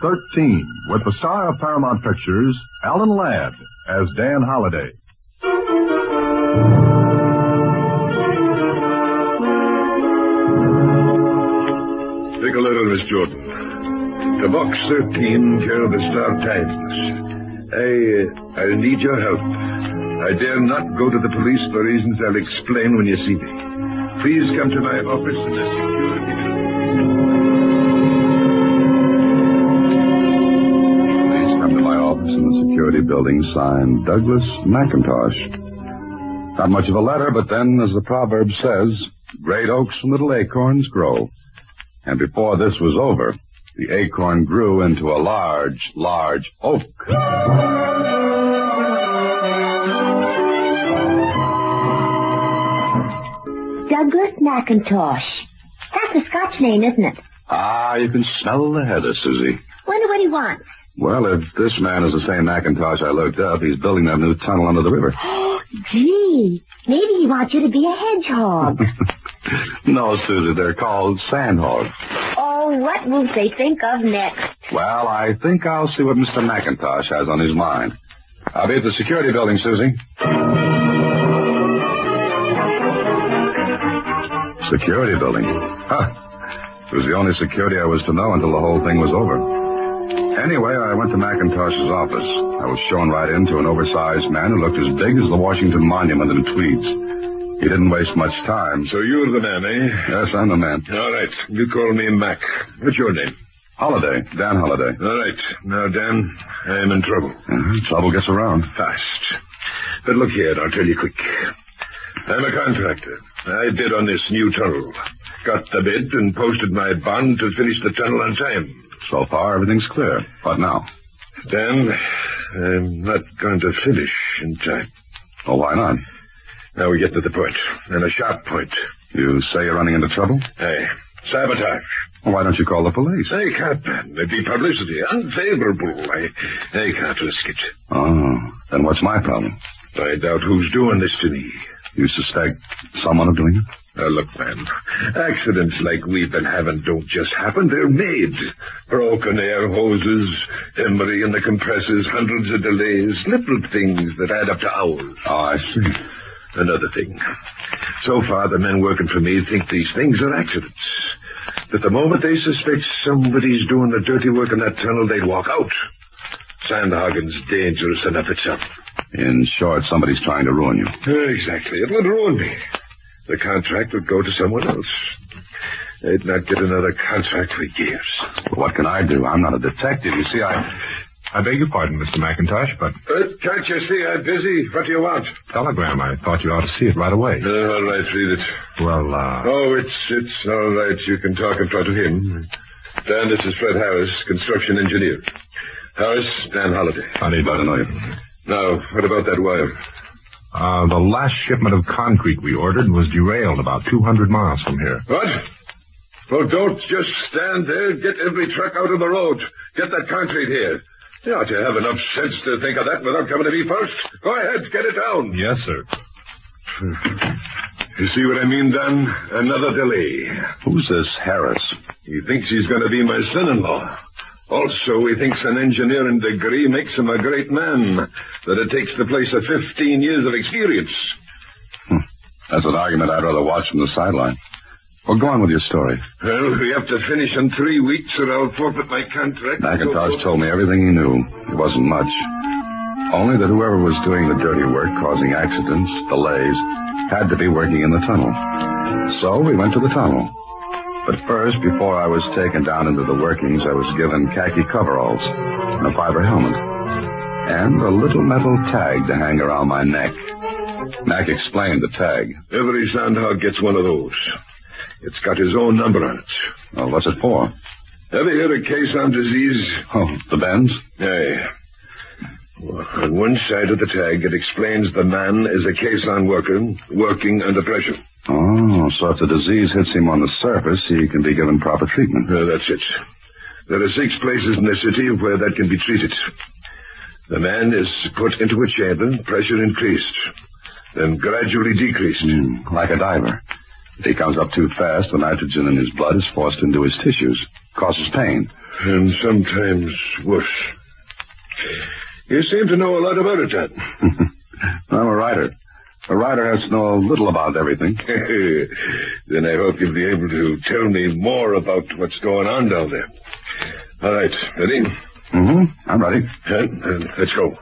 13, with the star of Paramount Pictures, Alan Ladd, as Dan Holliday. Take a letter, Miss Jordan. To Box 13, care of the Star Times. I'll need your help. I dare not go to the police for reasons I'll explain when you see me. Please come to my office in the security building. Please come to my office in the security building, signed Douglas McIntosh. Not much of a letter, but then, as the proverb says, great oaks from little acorns grow. And before this was over, the acorn grew into a large, large oak. Douglas McIntosh. That's a Scotch name, isn't it? Ah, you can smell the heather, Susie. Wonder what he wants. Well, if this man is the same McIntosh I looked up, he's building that new tunnel under the river. Gee, maybe he wants you to be a hedgehog. No, Susie, they're called sandhogs. Oh, what will they think of next? Well, I think I'll see what Mr. McIntosh has on his mind. I'll be at the security building, Susie. Security building? Huh. It was the only security I was to know until the whole thing was over. Anyway, I went to McIntosh's office. I was shown right into an oversized man who looked as big as the Washington Monument in tweeds. He didn't waste much time. So you're the man, eh? Yes, I'm the man. All right. You call me Mac. What's your name? Holliday. Dan Holliday. All right. Now, Dan, I am in trouble. Trouble gets around. Fast. But look here, I'll tell you quick. I'm a contractor. I bid on this new tunnel. Got the bid and posted my bond to finish the tunnel on time. So far, everything's clear. What now? Dan, I'm not going to finish in time. Oh, why not? Now we get to the point, and a sharp point. You say you're running into trouble? Aye. Sabotage. Well, why don't you call the police? I can't, man. There'd be publicity. Unfavorable. I can't risk it. Oh, then what's my problem? Find out who's doing this to me. You suspect someone of doing it? Look, man, accidents like we've been having don't just happen. They're made. Broken air hoses, emery in the compressors, hundreds of delays, little things that add up to hours. Oh, I see. Another thing. So far, the men working for me think these things are accidents. That the moment they suspect somebody's doing the dirty work in that tunnel, they'd walk out. Sandhagen's dangerous enough itself. In short, somebody's trying to ruin you. Exactly. It would ruin me. The contract would go to someone else. They'd not get another contract for years. Well, what can I do? I'm not a detective. You see, I beg your pardon, Mr. McIntosh, but... Can't you see I'm busy? What do you want? Telegram. I thought you ought to see it right away. All right, read it. Well, Oh, it's all right. You can talk in front of him. Dan, this is Fred Harris, construction engineer. Harris, Dan Holliday. How do you know you? Now, what about that wire? The last shipment of concrete we ordered was derailed about 200 miles from here. What? Well, don't just stand there. Get every truck out of the road. Get that concrete here. You ought to have enough sense to think of that without coming to me first. Go ahead, get it down. Yes, sir. You see what I mean, Dan? Another delay. Who's this Harris? He thinks he's going to be my son-in-law. Also, he thinks an engineering degree makes him a great man, that it takes the place of 15 years of experience. That's an argument I'd rather watch from the sideline. Well, go on with your story. Well, we have to finish in 3 weeks or I'll forfeit my contract. McIntosh told me everything he knew. It wasn't much. Only that whoever was doing the dirty work, causing accidents, delays, had to be working in the tunnel. So we went to the tunnel. But first, before I was taken down into the workings, I was given khaki coveralls and a fiber helmet. And a little metal tag to hang around my neck. Mac explained the tag. Every sandhog gets one of those. It's got his own number on it. Well, what's it for? Ever hear of caisson disease? Oh, the bends? Aye. Well, on one side of the tag, it explains the man is a caisson worker working under pressure. Oh, so if the disease hits him on the surface, he can be given proper treatment. That's it. There are 6 places in the city where that can be treated. The man is put into a chamber, pressure increased, then gradually decreased. Like a diver. If he comes up too fast, the nitrogen in his blood is forced into his tissues, causes pain. And sometimes worse. You seem to know a lot about it, Dad. I'm a writer. A writer has to know a little about everything. Then I hope you'll be able to tell me more about what's going on down there. All right, ready? Mm-hmm. I'm ready. Let's go.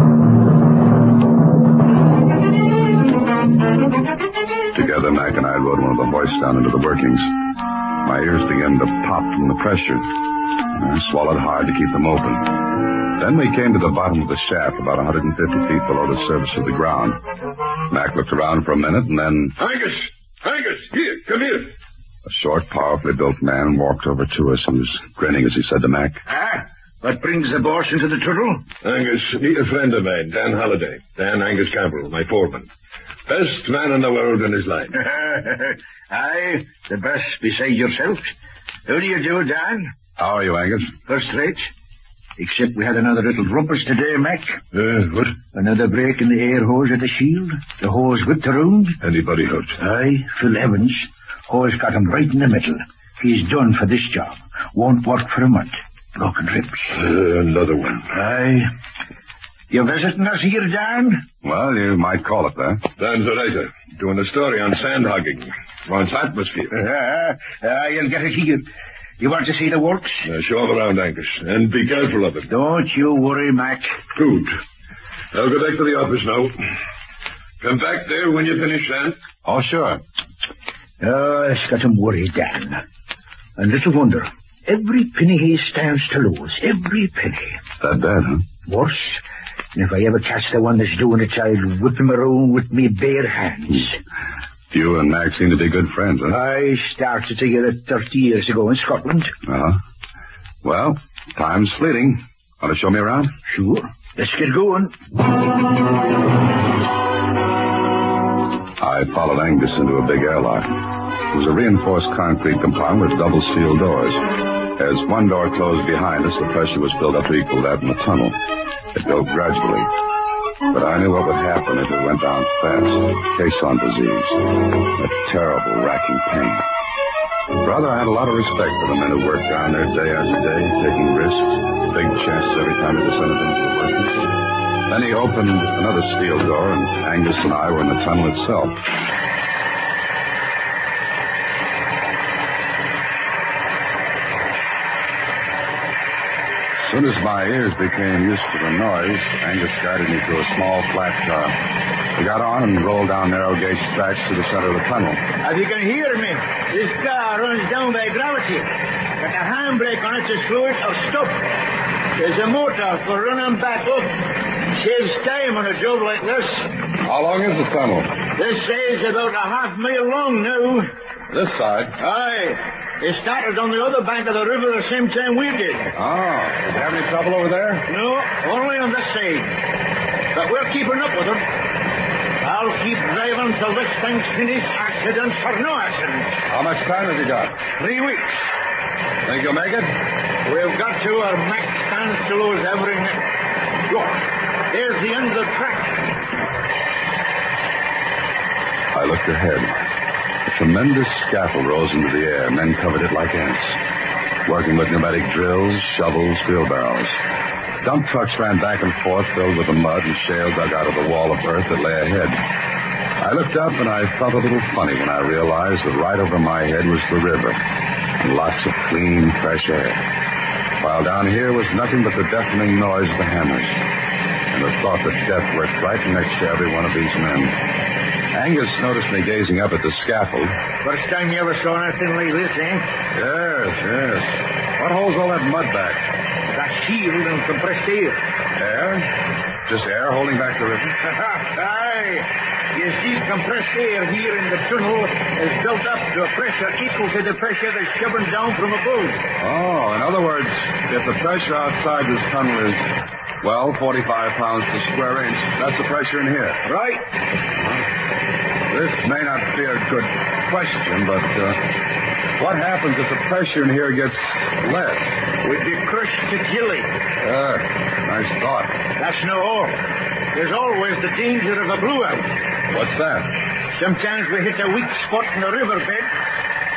Together, Mac and I rode one of the hoists down into the workings. My ears began to pop from the pressure. I swallowed hard to keep them open. Then we came to the bottom of the shaft, about 150 feet below the surface of the ground. Mac looked around for a minute, and then... Angus! Here, come here. A short, powerfully built man walked over to us and was grinning as he said to Mac, What brings the boss into the tunnel? Angus, meet a friend of mine, Dan Halliday. Dan Angus Campbell, my foreman. Best man in the world in his line. Aye, the best beside yourself. How do you do, Dan? How are you, Angus? First rate. Except we had another little rumpus today, Mac. What? Another break in the air hose at the shield. The hose whipped around. Anybody hurt? Aye, Phil Evans. Hose got him right in the middle. He's done for this job. Won't work for a month. Broken ribs. Another one. Aye. You visiting us here, Dan? Well, you might call it that. Dan's a writer, doing a story on sand hogging. Wants atmosphere. You'll get it here. You want to see the works? Show him around, Angus, and be careful of it. Don't you worry, Mac. Good. I'll go back to the office now. Come back there when you finish, Dan. Oh, sure. It's got him worried, Dan. And little wonder. Every penny he stands to lose. Every penny. That bad, huh? Worse. And if I ever catch the one that's doing it, I'll whip him around with me bare hands. You and Mac seem to be good friends, huh? I started together 30 years ago in Scotland. Uh-huh. Well, time's fleeting. Want to show me around? Sure. Let's get going. I followed Angus into a big airlock. It was a reinforced concrete compartment with double steel doors. As one door closed behind us, the pressure was built up to equal that in the tunnel. It built gradually. But I knew what would happen if it went down fast. Caisson disease. A terrible, racking pain. Brother, I had a lot of respect for the men who worked down there day after day, taking risks, big chances every time they descended into the workings. Then he opened another steel door, and Angus and I were in the tunnel itself. As soon as my ears became used to the noise, Angus guided me to a small flat car. We got on and rolled down narrow gauge tracks to the center of the tunnel. As you can hear me, this car runs down by gravity. But the handbrake on it to slow it or stop. There's a motor for running back up. Saves time on a job like this. How long is the tunnel? This is about a half mile long now. This side? Aye. They started on the other bank of the river the same time we did. Oh. Did you have any trouble over there? No, only on this side. But we're keeping up with them. I'll keep driving till this thing's finished, accidents or no accidents. How much time have you got? 3 weeks. Think you'll make it? We've got to, or Mac stands to lose every minute. Look, there's the end of the track. I looked ahead. A tremendous scaffold rose into the air. Men covered it like ants, working with pneumatic drills, shovels, wheelbarrows. Dump trucks ran back and forth, filled with the mud and shale dug out of the wall of earth that lay ahead. I looked up, and I felt a little funny when I realized that right over my head was the river, and lots of clean, fresh air, while down here was nothing but the deafening noise of the hammers, and the thought that death worked right next to every one of these men. Angus noticed me gazing up at the scaffold. First time you ever saw anything like this, eh? Yes. What holds all that mud back? That shield and compressed air. Air? Just air holding back the river? Aye. You see, compressed air here in the tunnel is built up to a pressure equal to the pressure that's shoving down from above. Oh, in other words, if the pressure outside this tunnel is, 45 pounds per square inch, that's the pressure in here. Right. This may not be a good question, but what happens if the pressure in here gets less? We'd be crushed to jelly. Nice thought. That's no all. There's always the danger of a blowout. What's that? Sometimes we hit a weak spot in the riverbed,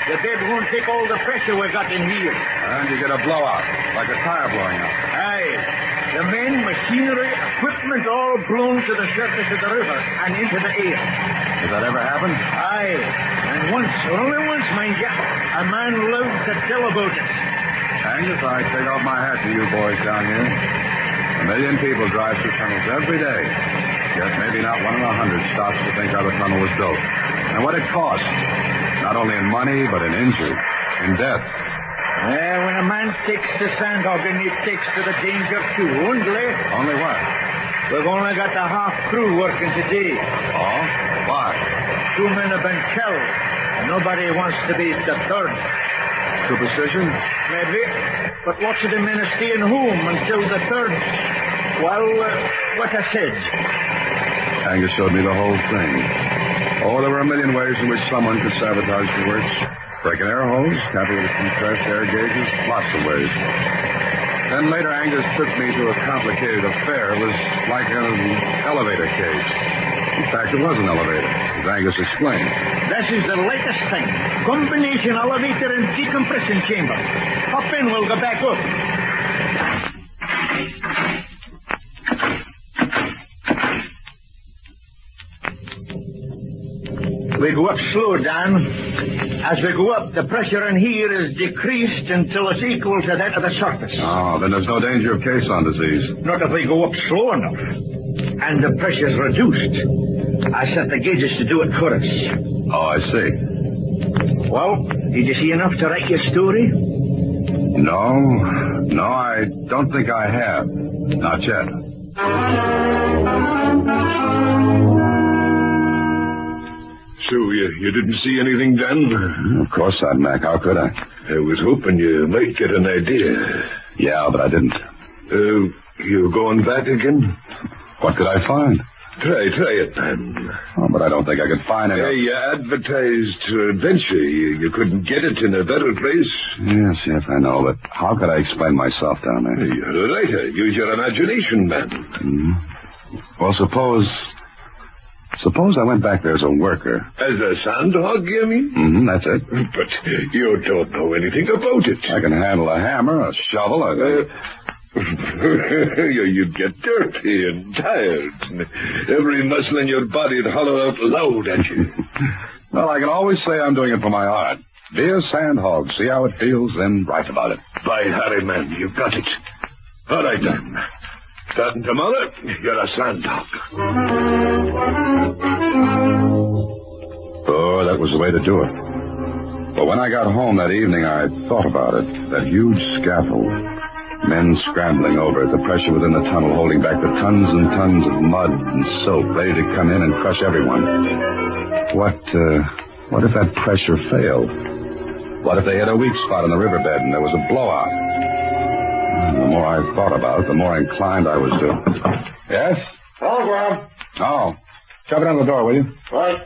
The bed won't take all the pressure we got in here. And you get a blowout, like a tire blowing up. Aye. The men, machinery, equipment all blown to the surface of the river and into the air. Has that ever happened? Aye. And once, only once, mind you, a man lived to tell about it. Angus, I take off my hat to you boys down here. 1 million people drive through tunnels every day. Yet maybe not 1 in 100 stops to think how the tunnel was built. And what it cost. Not only in money, but in injury, in death. When a man takes to sandhogging, he takes to the danger too, only. Only what? We've only got the half crew working today. Oh? Why? 2 men have been killed. And nobody wants to be the third. Superstition? Maybe. But lots of the men are staying home until the third. Well, what I said. Angus showed me the whole thing. Oh, there were a million ways in which someone could sabotage the works. Break an air hose, tamper with compressed air gauges, lots of ways. Then later Angus took me to a complicated affair. It was like an elevator cage. In fact, it was an elevator, as Angus explained. This is the latest thing. Combination elevator and decompression chamber. Hop in, we'll go back up. We go up slow, Dan. As we go up, the pressure in here is decreased until it's equal to that of the surface. Oh, then there's no danger of caisson disease. Not if we go up slow enough. And the pressure's reduced. I set the gauges to do it for us. Oh, I see. Well, did you see enough to write your story? No, I don't think I have. Not yet. So, you didn't see anything, Dan? Of course not, Mac. How could I? I was hoping you might get an idea. Yeah, but I didn't. You going back again? What could I find? Try it, man. Oh, but I don't think I could find any. You advertised adventure. You couldn't get it in a better place. Yes, I know, but how could I explain myself down there? You're a writer. Use your imagination, man. Mm-hmm. Well, suppose I went back there as a worker. As a sandhog, you mean? Mm-hmm, that's it. But you don't know anything about it. I can handle a hammer, a shovel, You'd get dirty and tired. Every muscle in your body'd hollow out loud at you. Well, I can always say I'm doing it for my art. Be a sandhog, see how it feels, then write about it. By Harry, man, you've got it. All right, then. Starting tomorrow, you're a sandhog. Oh, that was the way to do it. But when I got home that evening, I thought about it. That huge scaffold. Men scrambling over it, the pressure within the tunnel holding back the tons and tons of mud and soap ready to come in and crush everyone. What if that pressure failed? What if they hit a weak spot in the riverbed and there was a blowout? The more I thought about it, the more inclined I was to... Yes? Telegram. Oh. Shove it on the door, will you? Right.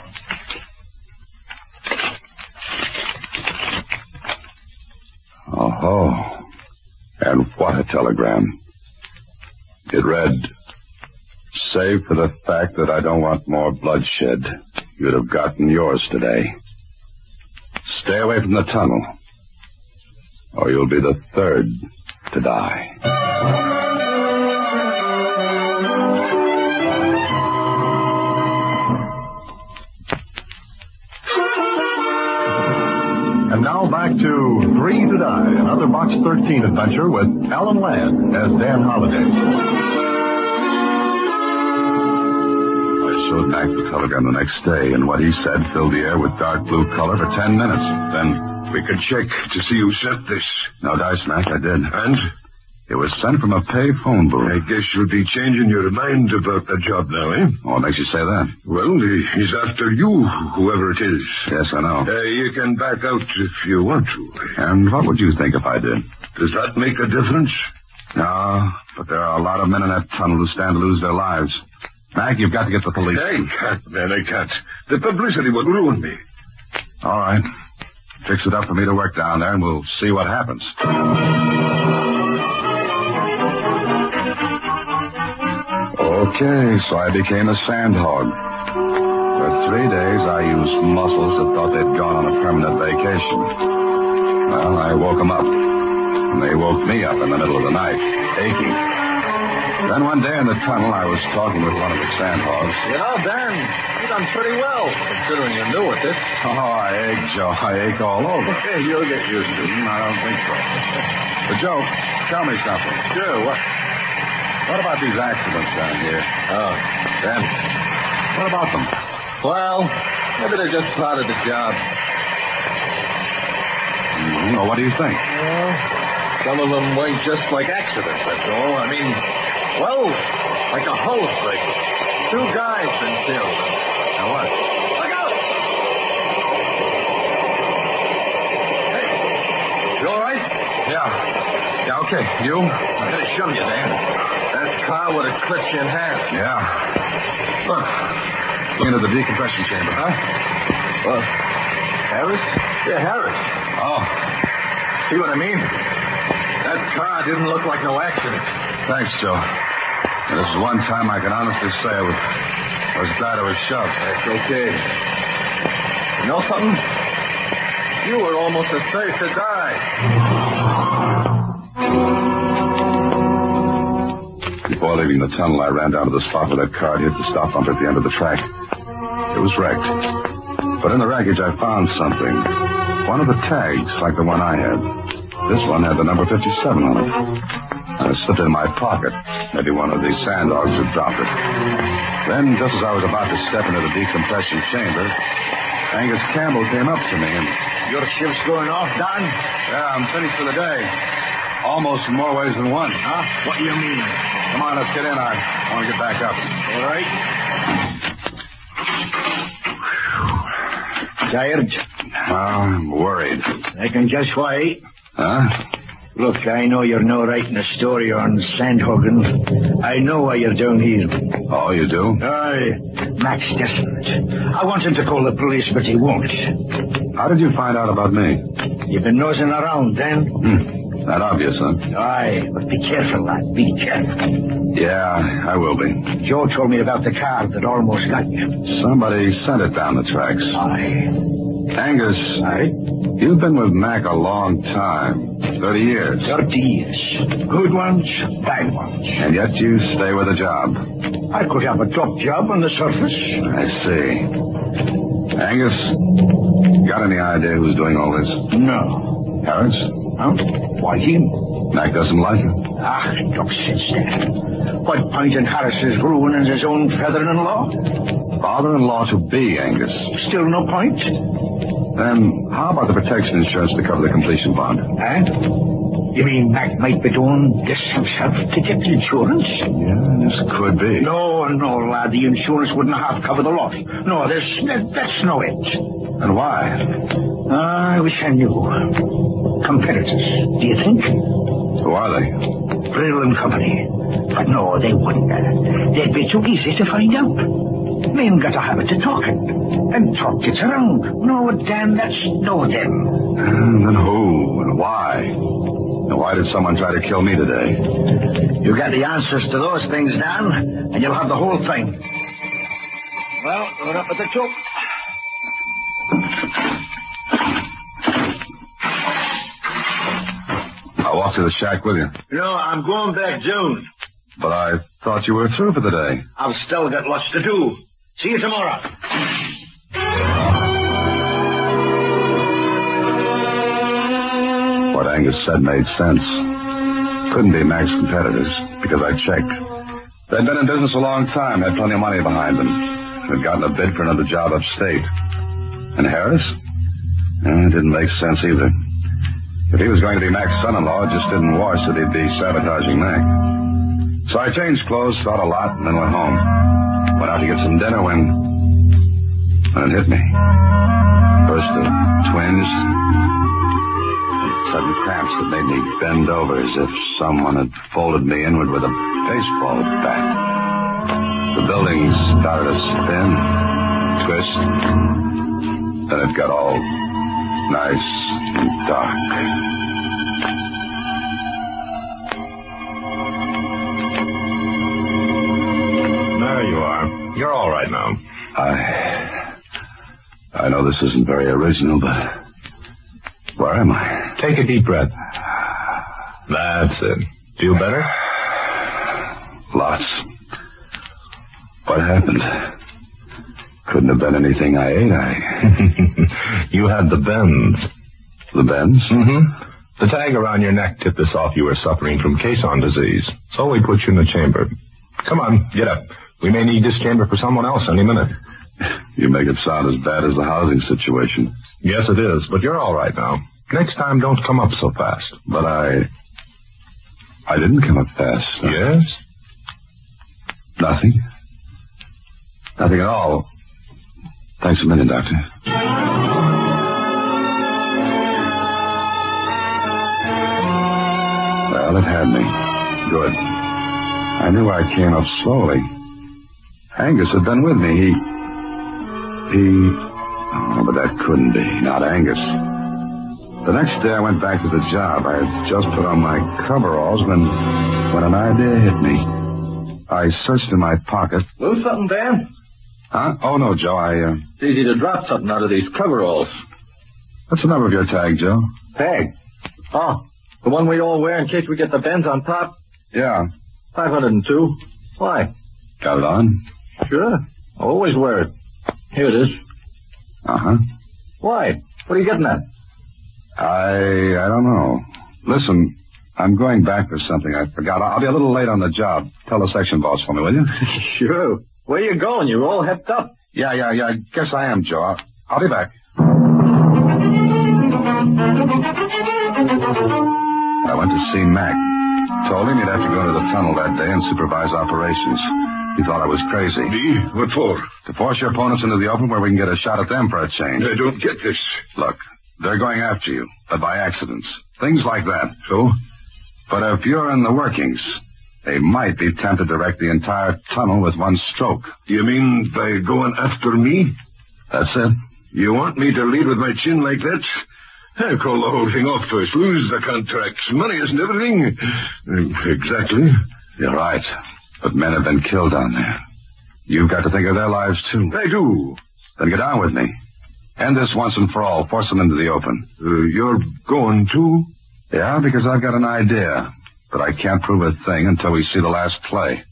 Oh. And what a telegram. It read, save for the fact that I don't want more bloodshed, you'd have gotten yours today. Stay away from the tunnel, or you'll be the third to die. And now back to Three to Die, another Box 13 adventure with Alan Ladd as Dan Holliday. I showed Mac the telegram the next day, and what he said filled the air with dark blue color for 10 minutes. Then we could check to see who sent this. No dice, Mac, I did. And? It was sent from a pay phone booth. I guess you'll be changing your mind about the job now, eh? What makes you say that? Well, he's after you, whoever it is. Yes, I know. You can back out if you want to. And what would you think if I did? Does that make a difference? No, but there are a lot of men in that tunnel who stand to lose their lives. Mac, you've got to get the police. I can't, man, I can't. The publicity would ruin me. All right. Fix it up for me to work down there, and we'll see what happens. Okay, so I became a sandhog. For 3 days, I used muscles that thought they'd gone on a permanent vacation. Well, I woke them up. And they woke me up in the middle of the night, aching. Then one day in the tunnel, I was talking with one of the sandhogs. You know, Dan, you've done pretty well, considering you're new at this. Oh, I ache, Joe. I ache all over. Hey, you'll get used to it. I don't think so. But, Joe, tell me something. Sure, What about these accidents down here? Oh, Dan. What about them? Well, maybe they're just part of the job. Well, what do you think? Well, some of them weren't just like accidents, that's all. I mean, well, like a hose break. 2 guys been killed. Now what? Look out! Hey, you all right? Yeah, okay. You? I'm going to show you, Dan. That car would have clipped you in half. Yeah. Look. Into the decompression chamber, huh? Well, Harris? Yeah, Harris. Oh. See what I mean? That car didn't look like no accident. Thanks, Joe. And this is one time I can honestly say I was glad I was shoved. That's okay. You know something? You were almost as safe to die. Before leaving the tunnel, I ran down to the spot where that car hit the stop bump at the end of the track. It was wrecked. But in the wreckage, I found something. One of the tags, like the one I had. This one had the number 57 on it. I slipped it in my pocket. Maybe one of these sandhogs had dropped it. Then, just as I was about to step into the decompression chamber, Angus Campbell came up to me and... Your shift's going off, Don? Yeah, I'm finished for the day. Almost in more ways than one. Huh? What do you mean? Come on, let's get in. I want to get back up. All right. Tired? I'm worried. I can guess why. Huh? Look, I know you're no writing a story on Sandhagen. I know why you're down here. Oh, you do? Aye. Max doesn't. I want him to call the police, but he won't. How did you find out about me? You've been nosing around, then? That obvious, huh? Aye, but be careful, lad. Be careful. Yeah, I will be. Joe told me about the car that almost got you. Somebody sent it down the tracks. Aye. Angus. Aye? You've been with Mac a long time. 30 years. 30 years. Good ones, bad ones. And yet you stay with a job. I could have a top job on the surface. I see. Angus, got any idea who's doing all this? No. Harris? Huh? Why him? Mac doesn't like him. Ah, don't sense that. What point in Harris's ruining his own father-in-law? Father-in-law to be, Angus. Still no point? Then how about the protection insurance to cover the completion bond? Eh? You mean Mac might be doing this himself to get the insurance? Yeah, this could be. No, lad. The insurance wouldn't have covered the lot. No, that's no it. And why? I wish I knew. Competitors, do you think? Who are they? Brill and Company. But no, they wouldn't. They'd be too easy to find out. Men got a habit of talking. And talk gets around. No, Dan, that's no them. And then who and why? And why did someone try to kill me today? You got the answers to those things, Dan, and you'll have the whole thing. Well, we're up at the top. I'll walk to the shack with you. No, I'm going back June. But I thought you were through for the day. I've still got lots to do. See you tomorrow. What Angus said made sense. Couldn't be Mac's competitors, because I checked. They'd been in business a long time, had plenty of money behind them. Had gotten a bid for another job upstate. And Harris? It didn't make sense either. If he was going to be Mac's son-in-law, it just didn't wash that he'd be sabotaging Mac. So I changed clothes, thought a lot, and then went home. Went out to get some dinner when it hit me. First a twinge, and sudden cramps that made me bend over as if someone had folded me inward with a baseball bat. The building started to spin, twist, then it got all nice and dark. There you are. You're all right now. know this isn't very original, but where am I? Take a deep breath. That's it. Feel better? Lots. What happened? Couldn't have been anything I ate. You had the bends. The bends? Mm-hmm. The tag around your neck tipped us off you were suffering from caisson disease. So we put you in the chamber. Come on, get up. We may need this chamber for someone else any minute. You make it sound as bad as the housing situation. Yes, it is, but you're all right now. Next time, don't come up so fast. But I didn't come up fast. Yes? Nothing. Nothing at all. Thanks a million, Doctor. Well, it had me. Good. I knew I came up slowly. Angus had been with me. Oh, but that couldn't be. Not Angus. The next day I went back to the job. I had just put on my coveralls when an idea hit me. I searched in my pocket. Lose something, Dan? Huh? Oh, no, Joe. It's easy to drop something out of these coveralls. What's the number of your tag, Joe? Tag? Oh, the one we all wear in case we get the bends on top? Yeah. 502. Why? Got it on? Sure. I always wear it. Here it is. Uh-huh. Why? What are you getting at? I don't know. Listen, I'm going back for something I forgot. I'll be a little late on the job. Tell the section boss for me, will you? Sure. Where you going? You're all hepped up. Yeah. I guess I am, Joe. I'll be back. I went to see Mac. Told him he'd have to go into the tunnel that day and supervise operations. He thought I was crazy. Me? What for? To force your opponents into the open where we can get a shot at them for a change. I don't get this. Look, they're going after you, but by accidents. Things like that. So? But if you're in the workings, they might be tempted to wreck the entire tunnel with one stroke. You mean by going after me? That's it. You want me to lead with my chin like that? I'll call the whole thing off first. Lose the contracts. Money isn't everything. Exactly. You're right. But men have been killed down there. You've got to think of their lives, too. I do. Then get on with me. End this once and for all. Force them into the open. You're going to? Yeah, because I've got an idea. But I can't prove a thing until we see the last play.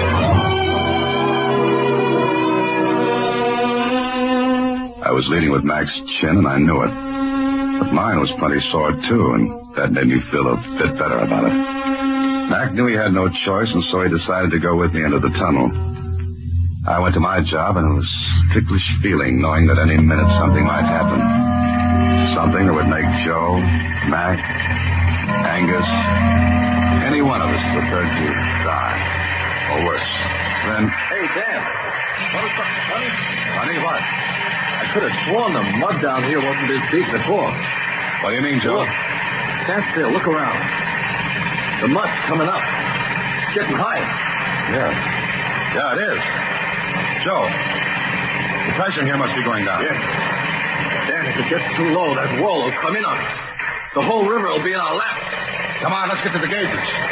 I was leading with Mac's chin, and I knew it. But mine was plenty sore, too, and that made me feel a bit better about it. Mac knew he had no choice, and so he decided to go with me into the tunnel. I went to my job, and it was a ticklish feeling knowing that any minute something might happen. Something that would make Joe, Mac, Angus, any one of us the third to die. Or worse. Then... Hey, Dan. What was something funny? Funny what? I could have sworn the mud down here wasn't this deep before. What do you mean, Joe? Look. Stand still. Look around. The mud's coming up. It's getting higher. Yeah, it is. Joe, the pressure here must be going down. Yes. Dan, if it gets too low, that wall will come in on us. The whole river will be in our lap. Come on, let's get to the gauges.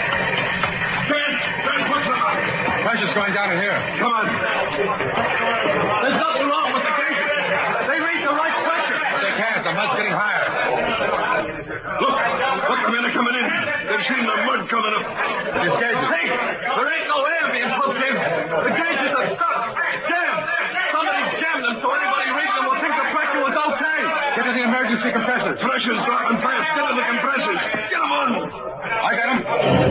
Ben, what's the matter? Pressure's going down in here. Come on. There's nothing wrong with the gauges. They read the right pressure. But they can't. The mud's getting higher. Look, the men are coming in. They've seen the mud coming up. These gauges. Hey, there ain't no air being pumped in. The gauges are stuck. Jammed. Somebody jammed them so anybody reading them will think the pressure was okay. Get to the emergency compressors. Pressure's dropping fast. Get to the compressors. Get them on. I got them.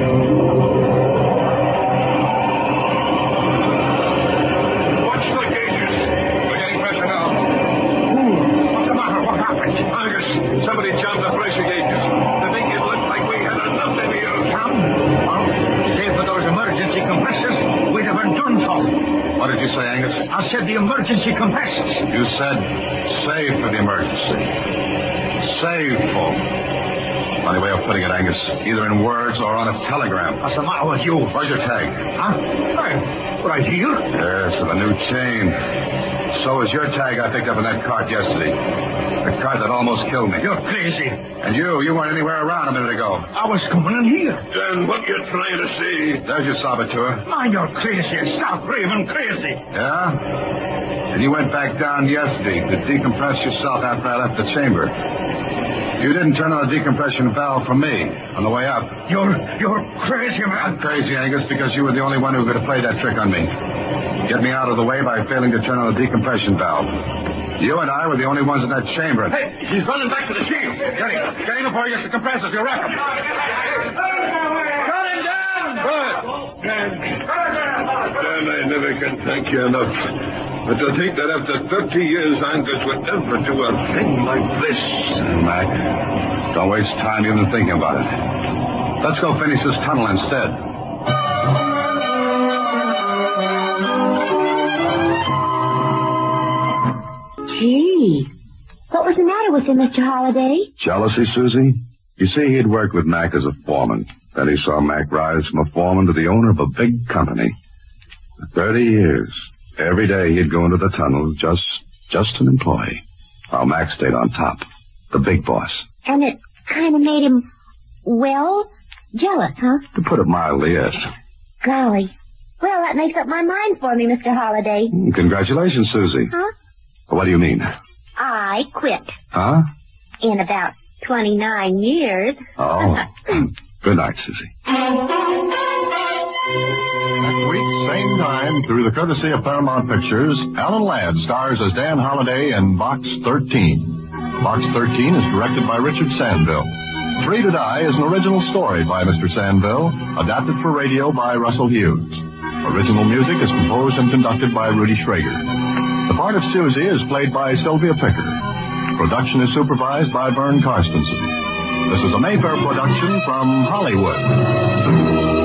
Watch the gauges. We're getting pressure now. What's the matter? What happened? Angus, somebody jammed the pressure gauges. They make it look like we had enough in here. Well, save for those emergency compressors, we'd have been done so. What did you say, Angus? I said the emergency compressors. You said save for the emergency. Save for. Funny way of putting it, Angus. Either in words or on a telegram. What's the matter with you? Where's your tag? Huh? Right here. Yes, with a new chain. So is your tag I picked up in that cart yesterday. The cart that almost killed me. You're crazy. And you weren't anywhere around a minute ago. I was coming in here. Dan, what you trying to say? There's your saboteur. Man, you're crazy. Stop raving crazy. Yeah? And you went back down yesterday to decompress yourself after I left the chamber. You didn't turn on the decompression valve for me on the way up. You're crazy, man. I'm crazy, Angus, because you were the only one who could have played that trick on me. Get me out of the way by failing to turn on the decompression valve. You and I were the only ones in that chamber. Hey, he's running back to the shield. Get him before he gets the compressors. You'll wreck him. Cut him down! Good. Dan, I never can thank you enough. But to think that after 30 years, Angus would ever do a thing like this. Mac, don't waste time even thinking about it. Let's go finish this tunnel instead. Gee, what was the matter with him, Mr. Holliday? Jealousy, Susie? You see, he'd worked with Mac as a foreman. Then he saw Mac rise from a foreman to the owner of a big company. For 30 years, every day he'd go into the tunnel just an employee, while Mac stayed on top, the big boss. And it kind of made him, well, jealous, huh? To put it mildly, yes. Golly. Well, that makes up my mind for me, Mr. Holliday. Congratulations, Susie. Huh? What do you mean? I quit. Huh? In about 29 years. Oh. Good night, Susie. Next week, same time, through the courtesy of Paramount Pictures, Alan Ladd stars as Dan Holliday in Box 13. Box 13 is directed by Richard Sandville. Free to Die is an original story by Mr. Sandville, adapted for radio by Russell Hughes. Original music is composed and conducted by Rudy Schrager. The part of Susie is played by Sylvia Picker. Production is supervised by Vern Karstensen. This is a Mayfair production from Hollywood.